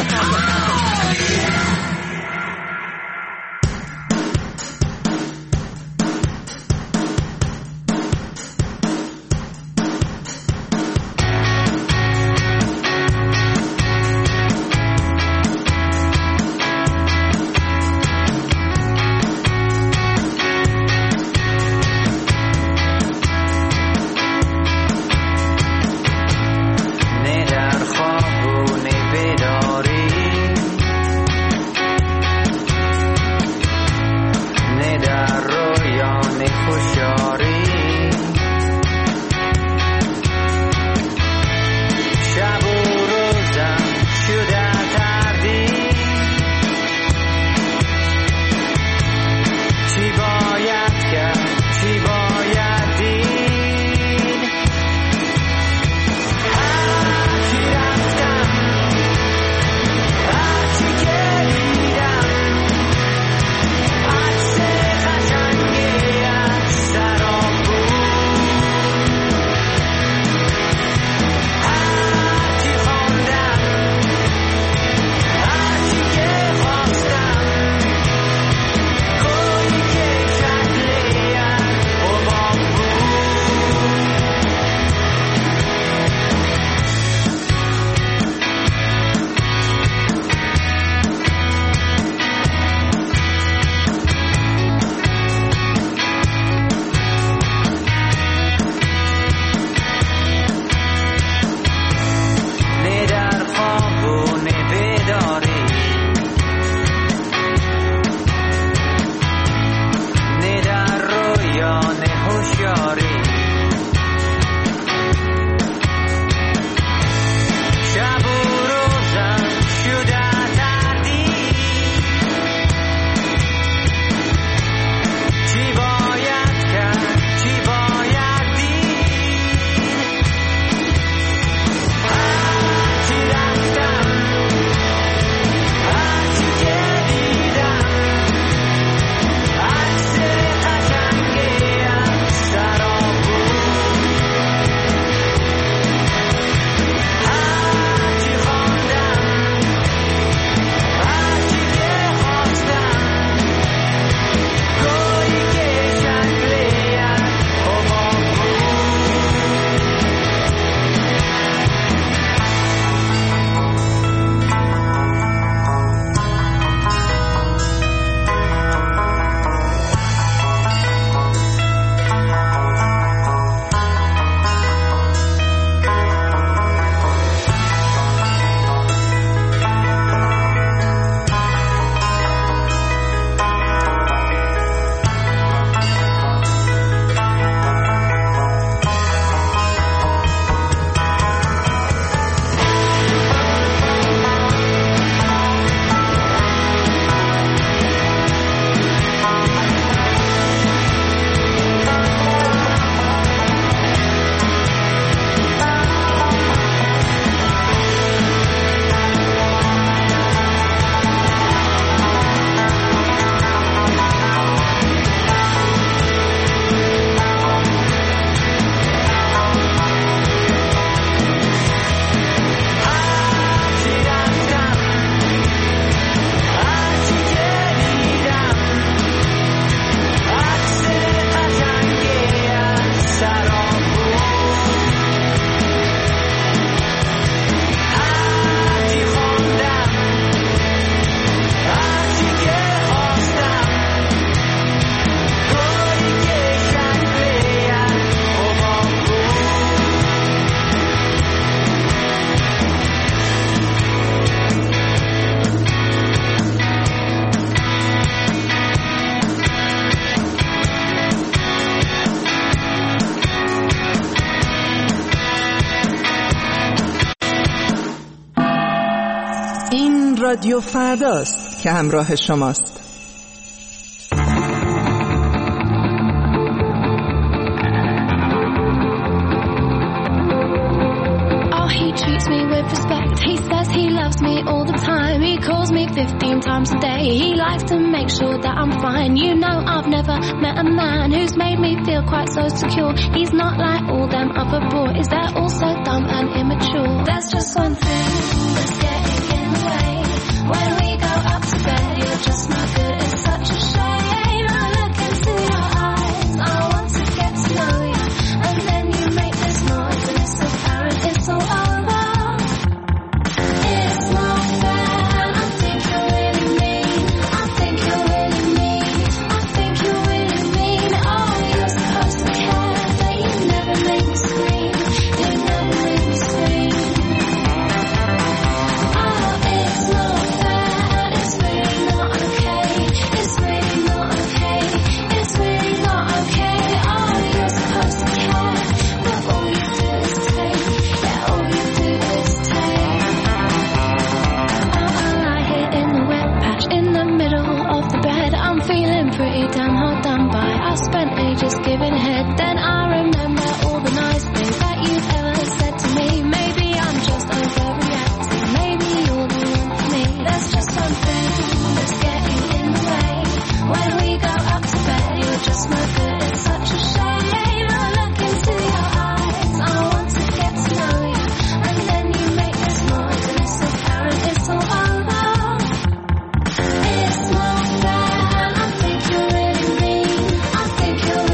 نه در خواب و نه بیداری رادیو فرداست که همراه شماست. Treats me with respect. He says he loves me all the time. He calls me fifteen times a day. He likes to make sure that I'm fine. You know I've never met a man who's made me feel quite so secure. He's not like all them other boys. They're all so dumb and immature. There's just one thing that's getting in the way. When we go up to bed, you're just no good. It's such a shame. I look into your eyes. I want to get to know you. And then you make this noise and it's apparent it's all over. Just giving head, then I remember all the nice things that you've ever said to me. Maybe I'm just overreacting, maybe you're the one for me. There's just something that's getting in the way. When we go up to bed, you're just no good. It's such a shame. I look into your eyes, I want to get to know you. And then you make this noise and it's apparent it's all over. It's not fair and I think you're really mean. I think you're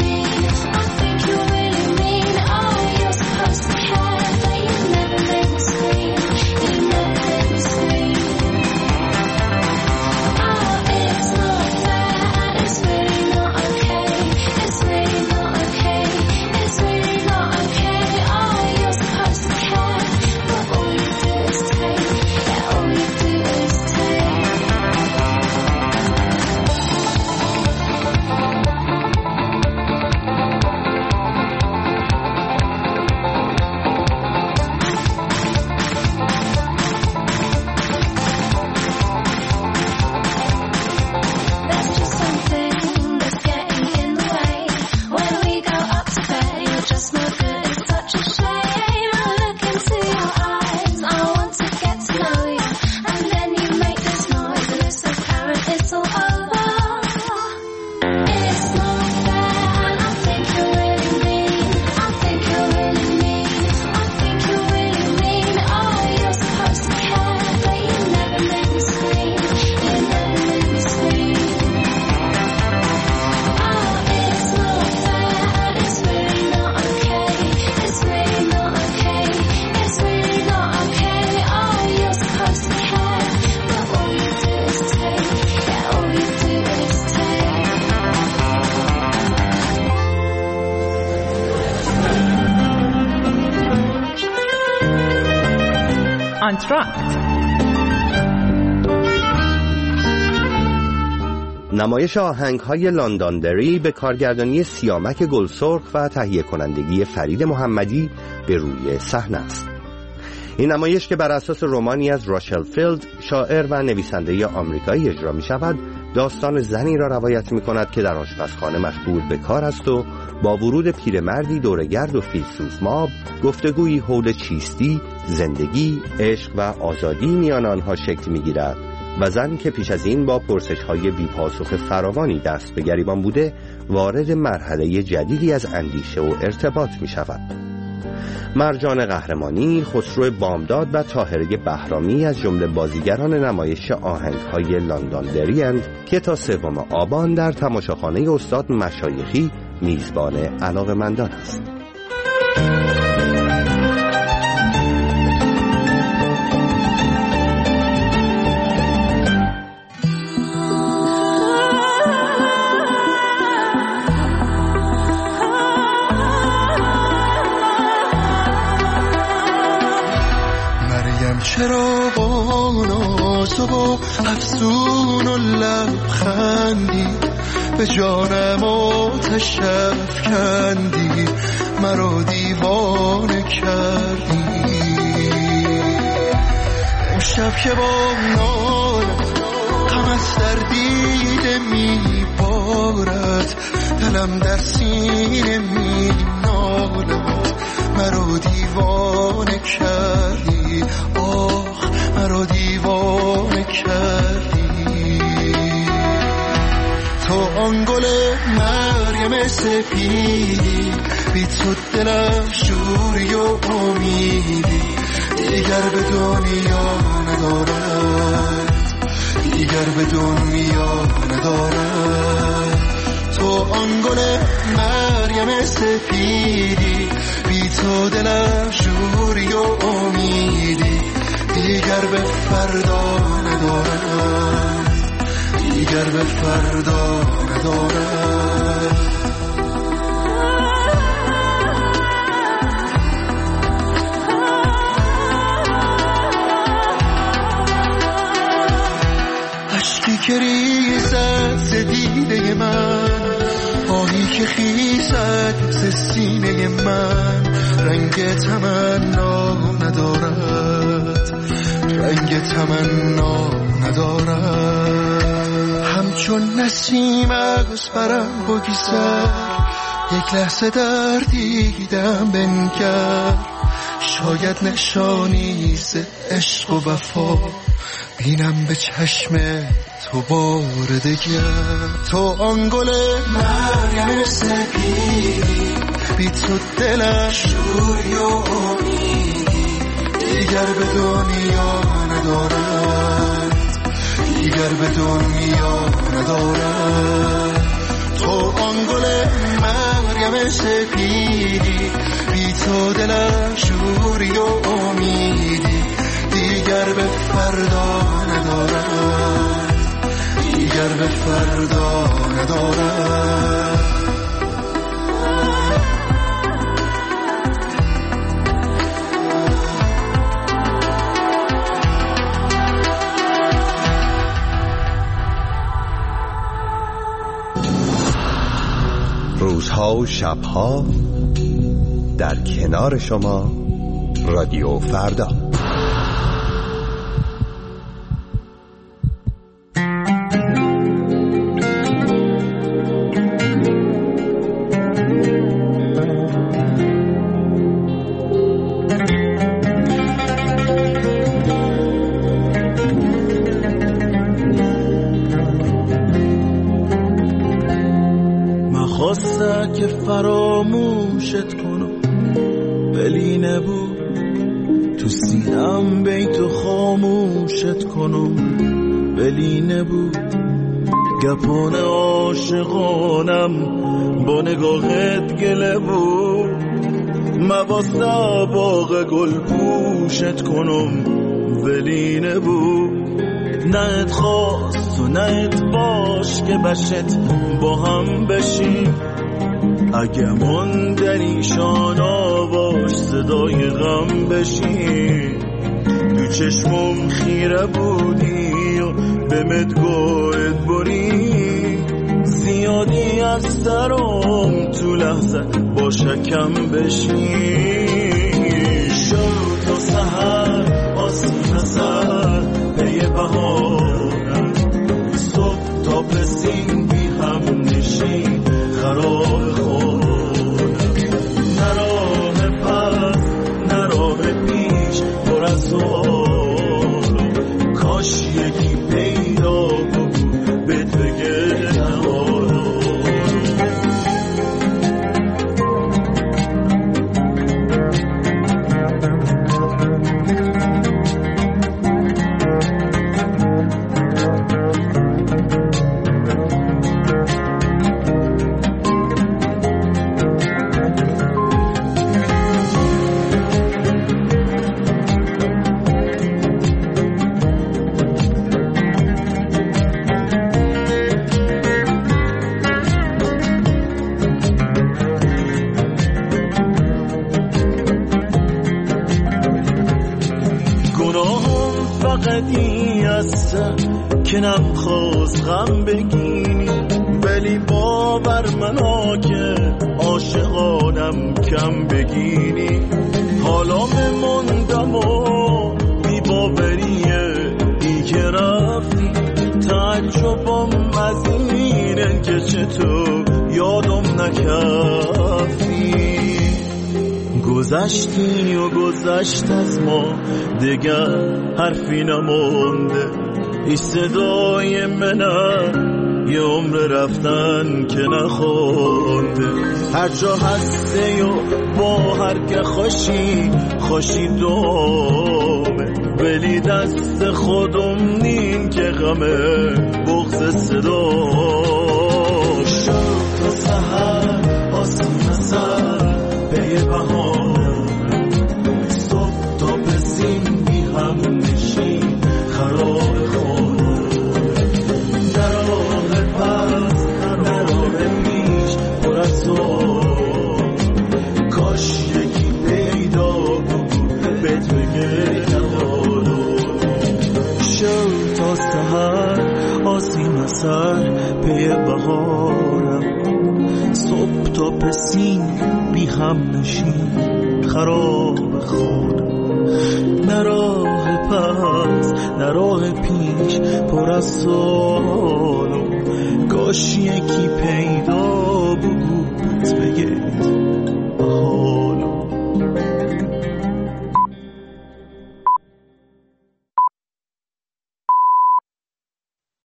نمایش آهنگ‌های لندندری به کارگردانی سیامک گلسرخ و تهیه کنندگی فرید محمدی به روی صحنه است. این نمایش که بر اساس رمانی از راشل فیلد، شاعر و نویسنده آمریکایی اجرا می شود، داستان زنی را روایت می کند که در آشپزخانه مشغول به کار است و با ورود پیرمردی دورگرد و فیلسوف ماب گفتگویی حول چیستی، زندگی، عشق و آزادی میان آنها شکل می گیرد و زن که پیش از این با پرسش‌های بی‌پاسخ فراوانی دست به گریبان بوده، وارد مرحله جدیدی از اندیشه و ارتباط می شود. مرجان قهرمانی، خسرو بامداد و طاهره بهرامی از جمله بازیگران نمایش آهنگ‌های لندندری اند که تا سوم آبان در تماشاخانه استاد مشایخی میزبان علاقه‌مندان است. چرا با ناز و با افسون و لبخندی به جانم آتش افکندی، مرا دیوانه کردی. شب که با نالت غم از سر دیده میبارد، دلم در سینه مینالد. مرا دیوانه کردی، آخ مرا دیوانه کردی. تو آن گل مریم سپیدی، بی تو دلم شوری و امیدی. دیگر به دنیا ندارد، دیگر به دنیا ندارد. تو آن گل مریم سپیدی، بی تو دلم شوری و امیدی. دیگر به فردا ندارد، دیگر به فردا ندارد. اشکی که ریزد ز دیده من، آهی که خیزد ز سینه من. رنگ تمنا ندارد، رنگ تمنا ندارد. همچون نسیم از برم بگذر، یک لحظه در دیدم بنگر. شاید نشانی ز عشق و وفا، بینم به چشم تو بار دگر. تو آن گل مریم سپیدی، بی تو دلم شوری و امیدی. دیگر به دنیا ندارد، دیگر به دنیا ندارد. تو آن گل مریم سپیدی، بی تو دلم شوری و امیدی. دیگر به فردا ندارد، دیگر به فردا ندارد. روزها و شبها در کنار شما، رادیو فردا. که فراموشت کنم ولی نبود، تو سینم بیتو خاموشت کنم ولی نبود. گپان عاشقانم با نگاهت گله بود، مباستا باغ گل پوشت کنم ولی نبود. نه ات خواست و نه ات باش که بشت با هم بشیم. اگه من در ایشان آواش صدای غم بشی. تو چشمم خیره بودی و به مدگوهت بری. زیادی از سرم تو لحظه با شکم بشی. شد تا سهر آسین سر پی بهارم، صبح تا پسین بی هم نشین خراب خونم. نراه پس نراه پیش پر از سوالم، کاش یکی پیدا بود بهت بگه نهارم. که نمیخواست غم بگیری، ولی باور منا که عاشقانم کم بگیری. حالا بموندم و بی باوری نرفتی تعجبم از اینه که چطور یادم نکردی گذشتی و گذشت از ما دیگر حرفی نمونده ای صدای منم یه عمر رفتن که نخونده هر جا هسته و با هر که خوشی خوشی دومه ولی دست خودم نین که غمه بغض صدا شد تا سهر آسون سر به بهار صبح تا بزین بی هم نشین خراب خود در راه پس در راه پیش پر از تو کاش یکی پیدا بود بهت بگه شد تا سهر آسیم سر پی بهارم صبح تا پسین بی هم نشین خراب خود در راه پس در راه پیش پر از سوالو کاش یکی پیدا بود بگه بهار